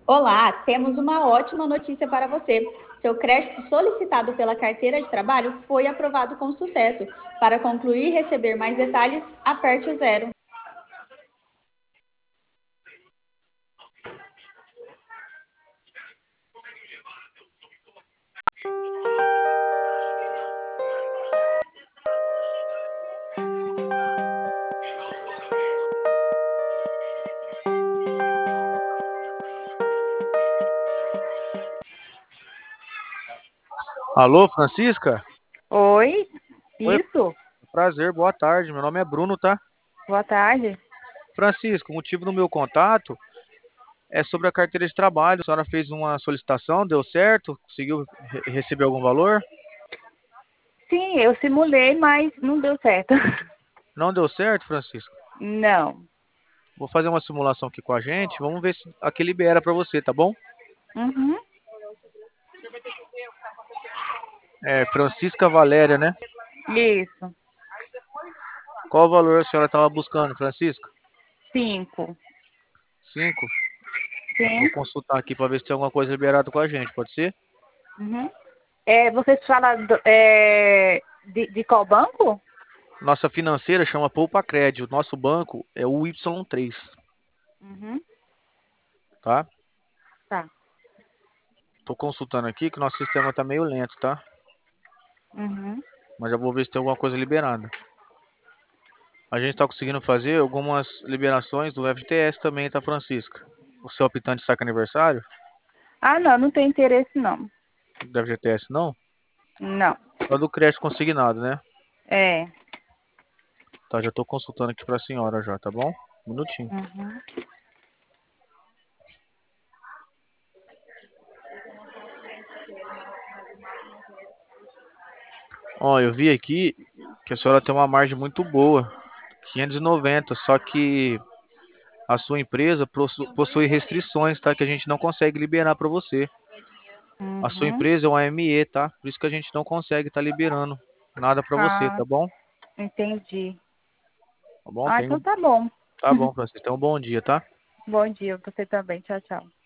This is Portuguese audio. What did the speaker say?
Olá, temos uma ótima notícia para você. Seu crédito solicitado pela carteira de trabalho foi aprovado com sucesso. Para concluir e receber mais detalhes, aperte o zero. Alô, Francisca? Oi, Oi, isso? prazer, boa tarde. Meu nome é Bruno, tá? Boa tarde. Francisco, o motivo do meu contato é sobre a carteira de trabalho. A senhora fez uma solicitação, deu certo? Conseguiu receber algum valor? Sim, eu simulei, mas não deu certo. Não deu certo, Francisco? Não. Vou fazer uma simulação aqui com a gente. Vamos ver se aqui libera para você, tá bom? Uhum. É Francisca Valéria, né? Isso. Qual o valor a senhora estava buscando, Francisca? 5. 5. Vou Sim. consultar aqui para ver se tem alguma coisa liberada com a gente, pode ser? Uhum. Vocês falam de qual banco? Nossa financeira chama Poupa Crédito. Nosso banco é o Y3, Uhum. tá? Tá. Tô consultando aqui que o nosso sistema tá meio lento, tá? Uhum. Mas já vou ver se tem alguma coisa liberada. A gente tá conseguindo fazer algumas liberações do FGTS também, tá, Francisca? O seu optante saca aniversário? Ah, não, não tem interesse não. Do FGTS não? Não. Só do crédito consignado, né? É. Tá, já tô consultando aqui pra senhora já, tá bom? Um minutinho. Uhum. Ó, eu vi aqui que a senhora tem uma margem muito boa, 590, só que a sua empresa possui restrições, tá? Que a gente não consegue liberar para você. A sua Uhum. empresa é uma ME, tá? Por isso que a gente não consegue estar liberando nada para você, Ah, tá bom? entendi. Tá bom? Ah, então tá bom. Tá bom, Francisco. Tenha um bom dia, tá? Bom dia pra você também. Tchau, tchau.